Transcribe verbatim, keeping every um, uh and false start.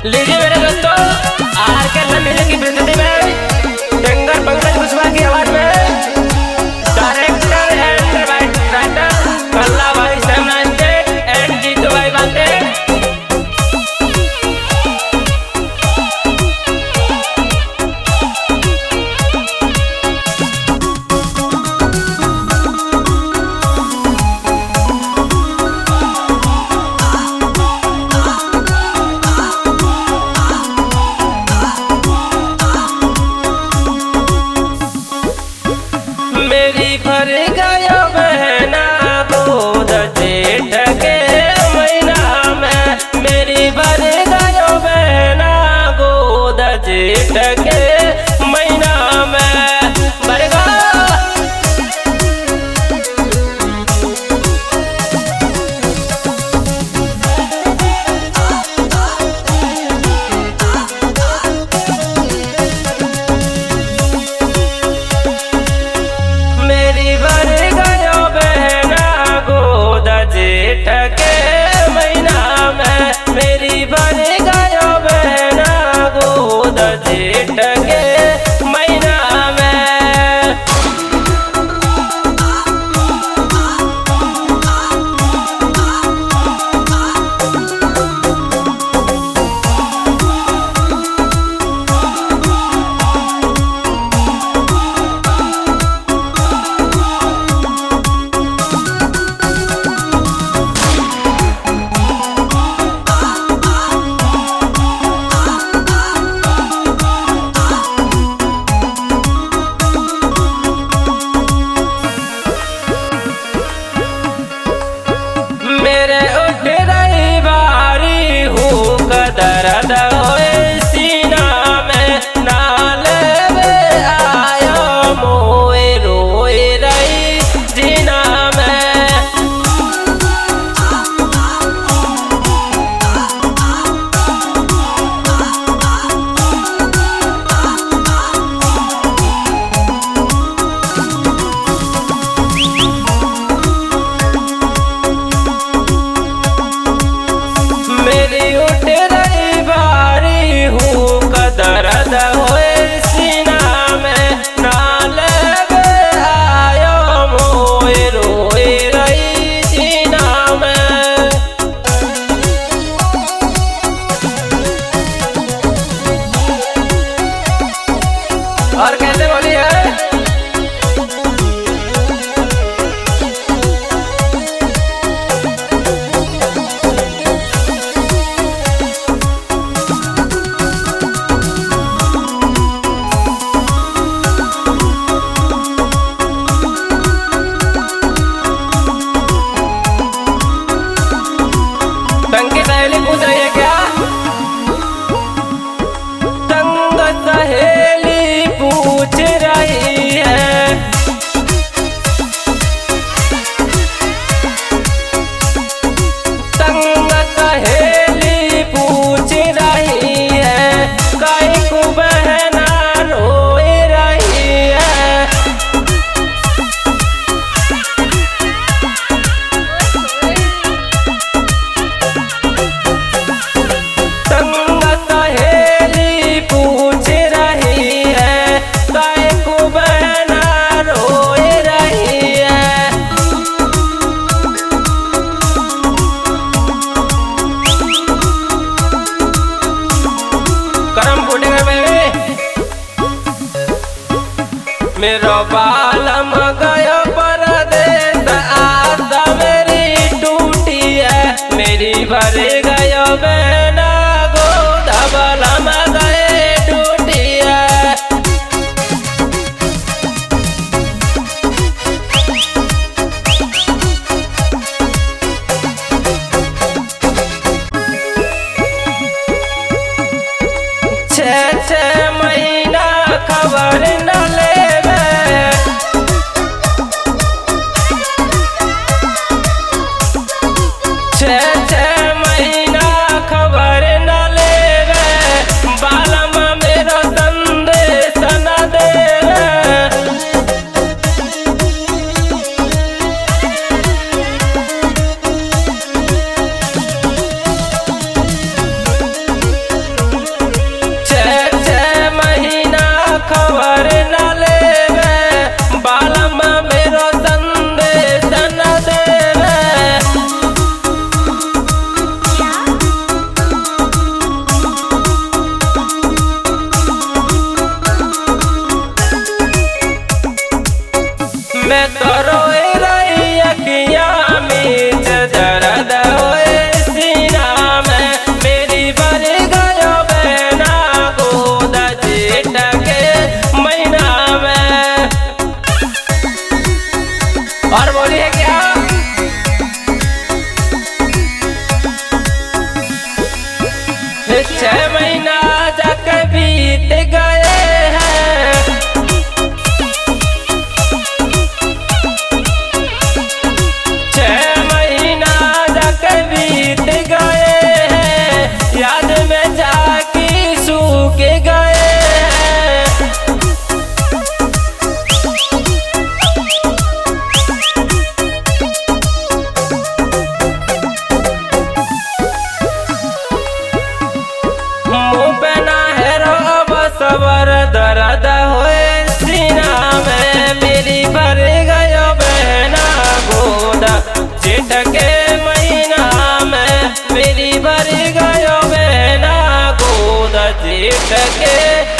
लीजिए मेरे दोस्तों, आर के म्यूजिक की प्रस्तुति में सिंगर पंकज कुशवाहा की आवाज में डायरेक्टर एंड राइटर कल्ला भाई सेमनांचे एंड जीतू भाई बाते। मेरी भर गयो बहना गोद जेठ के महीना में, मेरी भर गयो बहना गोद जेठ के महीना में बरगा। मेरी भर गयो बहना गोद जेठ के महीना में, मेरी भर गयो बहना गोद जेठ के महीना में। होली है क्या? छह महीना जाके बीत गए हैं, छह महीना जाके बीत गए हैं, याद में जाके सूख गए हैं। मुँह पे ना है रोब सबर दर्द होए सीना में, मेरी भर गयो बहना गोद जेठ के महीना में, मेरी भर गयो बहना गोद जेठ के